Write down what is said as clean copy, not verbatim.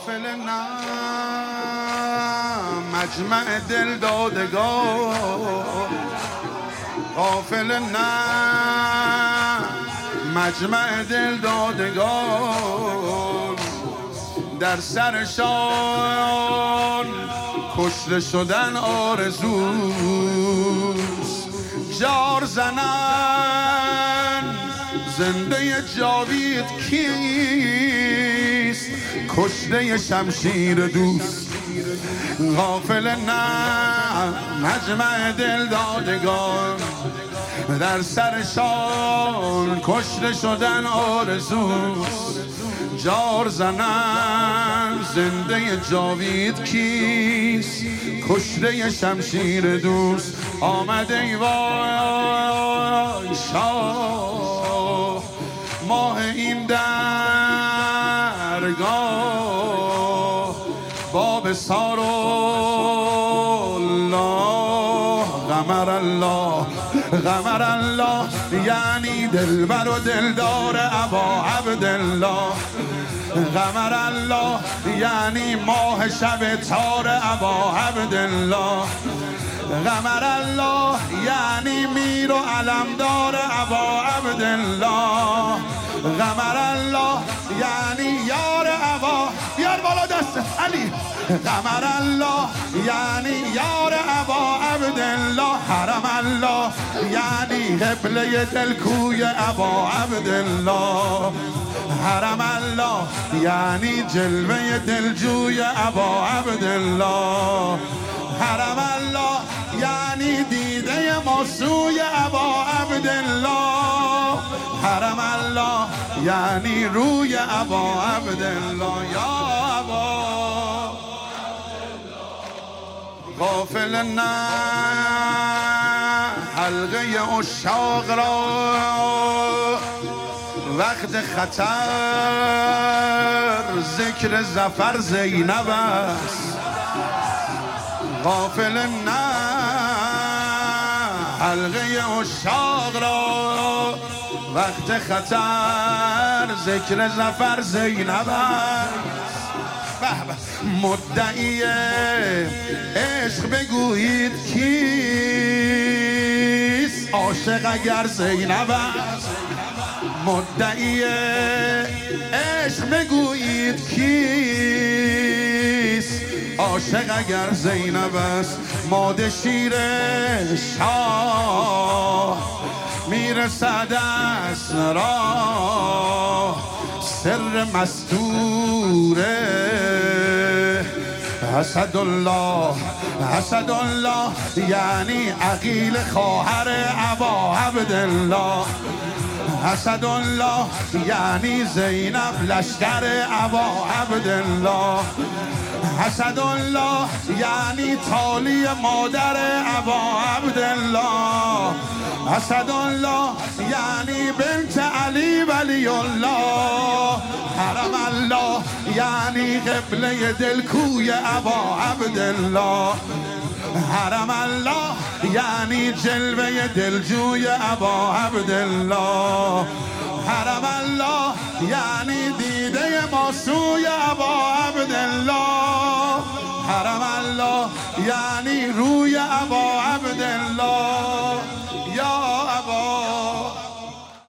غافل نه مجمع دل دادگان، غافل نه مجمع دل دادگان، در سرشان کشته شدن آرزوست، جار زنن زنده جاوید کیست، کشته شمشیر دوست. غافل نه مجمع دل دادگان، در سرشان کشته شدن آرزوست، جار زنن زنده جاوید کیست، کشته شمشیر دوست. آمده ای وای شاه ماه این درگاه، باب سار الله قمر الله قمر الله، یعنی دلبر و دلدار ابا عبدالله. قمر الله یعنی ماه شب تار ابا عبدالله. قمر الله یعنی میر و علمدار ابا عبدالله. قمر الله یعنی یار ابا، بیار بالا دست علی. قمر الله یعنی یار ابا عبدالله. حرم الله یعنی قبله دلکوی ابا عبدالله. حرم الله یعنی جلوه دلجوی ابا عبدالله. حرم الله یعنی دیده ماسوی ابا عبدالله. حرم الله یعنی روی ابا عبدالله. یا ابا غافل نه حلقه عشاق را وقت خطر ذکر ظفر زینب است. غافل نه حلقه عشاق را وقت خطر ذکر ظفر زینب است. مدعی عشق بگویید کیست، عاشق اگر زینب است. مدعی عشق بگویید کیست، عاشق اگر زینب است. ماده شیر شاه میرسد از راه، سر مستوره اسدالله. اسدالله یعنی عقیل خواهر ابا عبدالله. اسدالله یعنی زینب لشکر ابا عبدالله. اسدالله یعنی تالی مادر ابا عبدالله. اسدالله یعنی بنت علی ولی الله. حرم الله یعنی قبله دلکوی ابا عبدالله. حرم الله یعنی جلوه دلجوی ابا عبدالله. حرم الله یعنی دیده ماسوی ابا عبدالله. حرم الله یعنی روی ابا عبدالله.